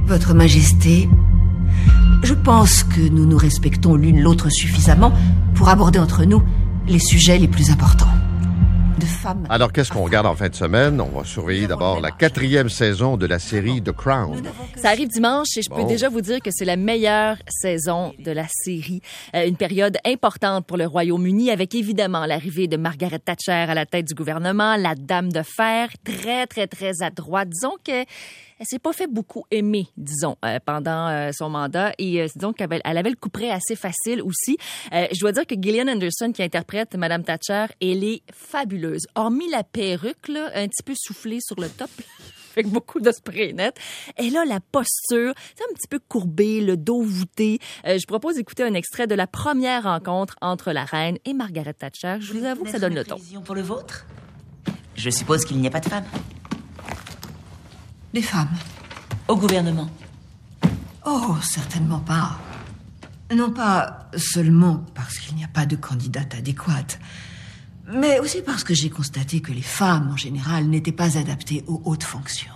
Votre Majesté, je pense que nous nous respectons l'une l'autre suffisamment pour aborder entre nous les sujets les plus importants. De femmes. Alors, qu'est-ce qu'on regarde en fin de semaine? On va surveiller d'abord la 4e saison de la série The Crown. Ça arrive dimanche et je peux déjà vous dire que c'est la meilleure saison de la série. Une période importante pour le Royaume-Uni avec évidemment l'arrivée de Margaret Thatcher à la tête du gouvernement, la dame de fer, très, très, très à droite. Disons que elle s'est pas fait beaucoup aimer, disons, pendant son mandat. Et disons qu'elle avait le couperet assez facile aussi. Je dois dire que Gillian Anderson, qui interprète Madame Thatcher, elle est fabuleuse. Hormis la perruque, là, un petit peu soufflée sur le top, avec beaucoup de spray net. Elle a la posture, c'est un petit peu courbée, le dos voûté. Je propose d'écouter un extrait de la première rencontre entre la reine et Margaret Thatcher. Je vous avoue que ça donne le ton. Pour le vôtre? Je suppose qu'il n'y a pas de femmes. Des femmes. Au gouvernement? Oh, certainement pas. Non pas seulement parce qu'il n'y a pas de candidate adéquate, mais aussi parce que j'ai constaté que les femmes, en général, n'étaient pas adaptées aux hautes fonctions.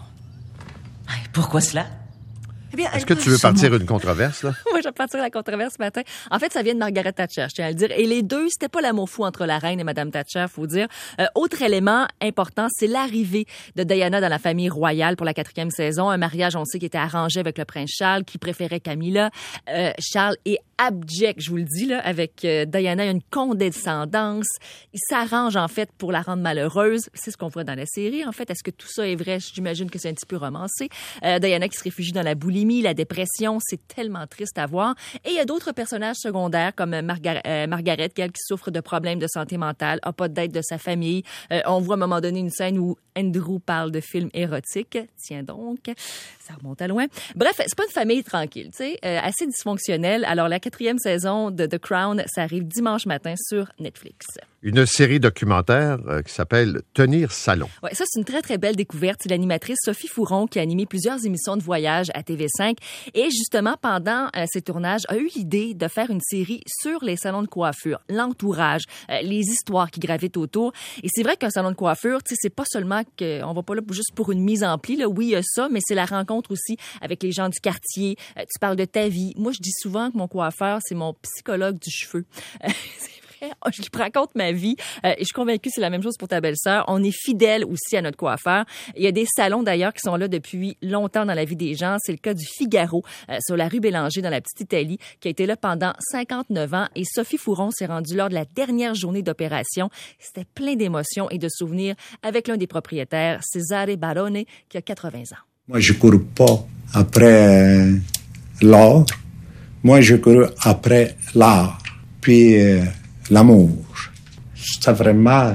Et pourquoi cela? Eh bien, est-ce que tu veux partir une controverse, là? Moi, je vais partir la controverse ce matin. En fait, ça vient de Margaret Thatcher, je tiens à le dire. Et les deux, c'était pas l'amour fou entre la reine et Madame Thatcher, faut dire. Autre élément important, c'est l'arrivée de Diana dans la famille royale pour la 4e saison. Un mariage, on sait, qui était arrangé avec le prince Charles, qui préférait Camilla. Charles est abject, je vous le dis, là, avec Diana. Il y a une condescendance. Il s'arrange, en fait, pour la rendre malheureuse. C'est ce qu'on voit dans la série, en fait. Est-ce que tout ça est vrai? J'imagine que c'est un petit peu romancé. Diana qui se réfugie dans la boulimie, la dépression, c'est tellement triste à voir. Et il y a d'autres personnages secondaires comme Margaret, qui souffre de problèmes de santé mentale, n'a pas d'aide de sa famille. On voit à un moment donné une scène où Andrew parle de films érotiques. Tiens donc, ça remonte à loin. Bref, c'est pas une famille tranquille, tu sais, assez dysfonctionnelle. Alors, la 4e saison de The Crown, ça arrive dimanche matin sur Netflix. Une série documentaire qui s'appelle Tenir Salon. Ouais, ça, c'est une très, très belle découverte. C'est l'animatrice Sophie Fouron qui a animé plusieurs émissions de voyage à TV5 et justement, pendant ses tournages, a eu l'idée de faire une série sur les salons de coiffure, l'entourage, les histoires qui gravitent autour. Et c'est vrai qu'un salon de coiffure, tu sais, c'est pas seulement qu'on va pas là juste pour une mise en pli, là. Oui, il y a ça, mais c'est la rencontre aussi avec les gens du quartier. Tu parles de ta vie. Moi, je dis souvent que mon coiffeur, c'est mon psychologue du cheveu. Je lui raconte ma vie et je suis convaincue que c'est la même chose pour ta belle-sœur. On est fidèle aussi à notre coiffeur. Il y a des salons d'ailleurs qui sont là depuis longtemps dans la vie des gens. C'est le cas du Figaro sur la rue Bélanger dans la petite Italie qui a été là pendant 59 ans et Sophie Fouron s'est rendue lors de la dernière journée d'opération. C'était plein d'émotions et de souvenirs avec l'un des propriétaires, Cesare Barone, qui a 80 ans. Moi, je cours pas après l'or. Moi, je cours après l'art. Puis l'amour. C'est vraiment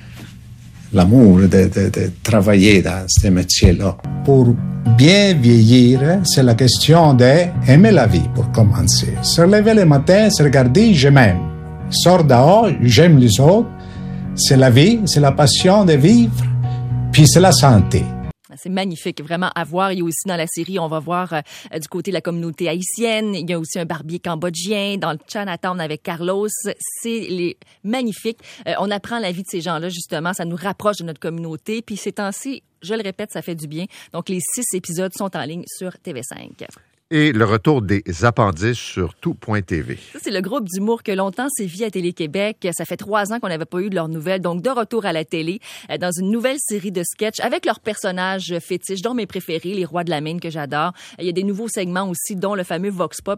l'amour de travailler dans ce métier-là. Pour bien vieillir, c'est la question d'aimer la vie, pour commencer. Se lever le matin, se regarder, je m'aime. Sors dehors, j'aime les autres. C'est la vie, c'est la passion de vivre, puis c'est la santé. C'est magnifique, vraiment à voir. Il y a aussi dans la série, on va voir du côté de la communauté haïtienne. Il y a aussi un barbier cambodgien dans le Chinatown avec Carlos. C'est magnifique. On apprend la vie de ces gens-là, justement. Ça nous rapproche de notre communauté. Puis ces temps-ci, je le répète, ça fait du bien. Donc, les 6 épisodes sont en ligne sur TV5. Et le retour des appendices sur tout.tv. Ça, c'est le groupe d'humour que longtemps sévit à Télé-Québec. Ça fait 3 ans qu'on n'avait pas eu de leurs nouvelles. Donc, de retour à la télé, dans une nouvelle série de sketchs avec leurs personnages fétiches, dont mes préférés, les rois de la mine que j'adore. Il y a des nouveaux segments aussi, dont le fameux Vox Pop.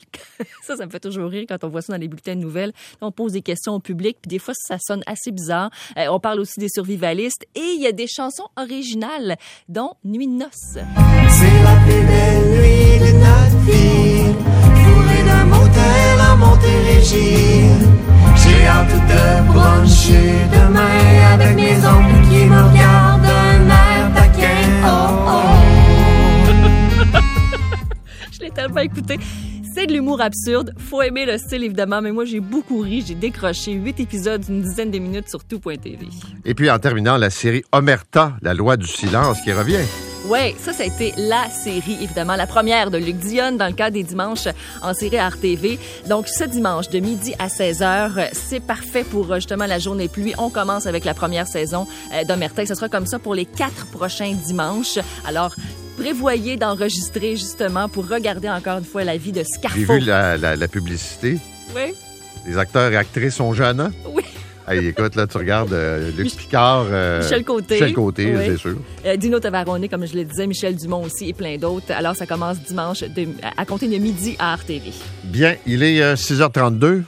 Ça me fait toujours rire quand on voit ça dans les bulletins de nouvelles. On pose des questions au public, puis des fois, ça sonne assez bizarre. On parle aussi des survivalistes. Et il y a des chansons originales, dont Nuit de noces. C'est la plus belle nuit de notre vie, fourrée d'un motel en Montérégie. J'ai hâte de brancher demain avec mes oncles qui me regardent d'un air taquin. Oh, oh. Je l'ai tellement écouté. C'est de l'humour absurde. Faut aimer le style, évidemment, mais moi, j'ai beaucoup ri. J'ai décroché 8 épisodes d'une dizaine de minutes sur tout.tv. Et puis, en terminant, la série Omerta, la loi du silence, qui revient. Oui, ça a été la série, évidemment, la première de Luc Dionne dans le cadre des dimanches en série RTV. Donc, ce dimanche, de midi à 16h, c'est parfait pour justement la journée pluie. On commence avec la première saison d'Omerta et ce sera comme ça pour les 4 prochains dimanches. Alors, prévoyez d'enregistrer justement pour regarder encore une fois la vie de J'ai Scarfo. vu la publicité. Oui, Les acteurs et actrices sont jeunes, hein? oui. Hey, écoute, là, tu regardes Luc Picard, Michel Côté. Michel Côté, Oui. c'est sûr. Dino Tavarone, comme je le disais, Michel Dumont aussi et plein d'autres. Alors, ça commence dimanche à compter de midi à RTV. Bien, il est 6h32.